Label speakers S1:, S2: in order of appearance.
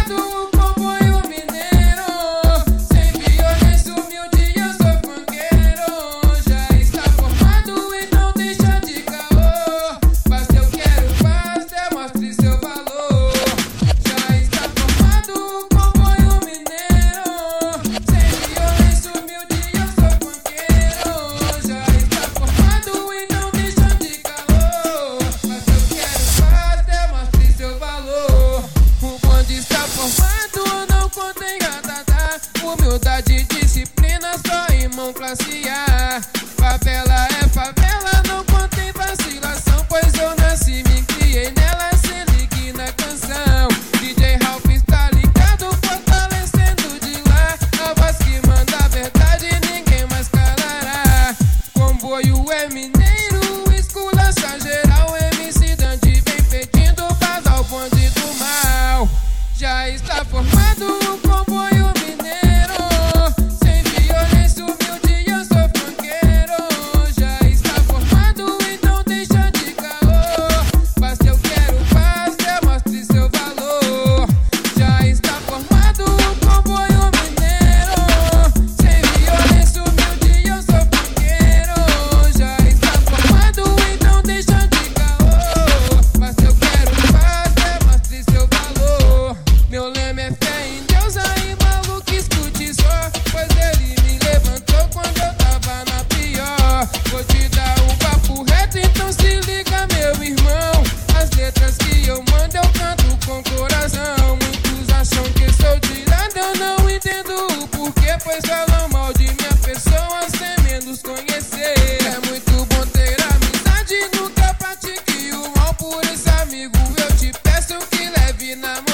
S1: formado o comboio mineiro. Sem violência, humilde, eu sou funkeiro. Já está formado e não deixa de caô. Basta eu quero paz, demonstre seu valor. Já está formado o comboio mineiro. Sem violência, humilde, eu sou funkeiro. Já está formado e não deixa de caô. Basta eu quero paz, demonstre seu valor. O bonde está formado, não contém ratata. Humildade, disciplina, só irmão classe A. Favela é favela, não contém vacilação. Pois eu nasci, me criei nela, se ligue na canção. DJ Ralph está ligado, fortalecendo de lá. A voz que manda a verdade, ninguém mais calará. Comboio é mineiro, esculacha geral. MC Dandy vem pedindo paz ao bonde do mal. Já está formado o comboio mineiro. Sem violência, humilde, eu sou funkeiro. Já está formado e não deixa de caô. Basta eu quero paz, demonstre seu valor. Já está formado o comboio mineiro. Sem violência, humilde, eu sou funkeiro. Já está formado e não deixa de caô. Basta eu quero paz, demonstre seu valor. Meu lema é fé em Deus, aí maluco, escute só. Pois ele me levantou quando eu tava na pior. Vou te dar um papo reto, então se liga, meu irmão. As letras que eu mando eu canto com coração. Muitos acham que sou tirado, eu não entendo o porquê. Pois falam mal de minha pessoa sem menos conhecer. É muito bom ter amizade, nunca pratique o mal. Por esse amigo eu te peço que leve na mão.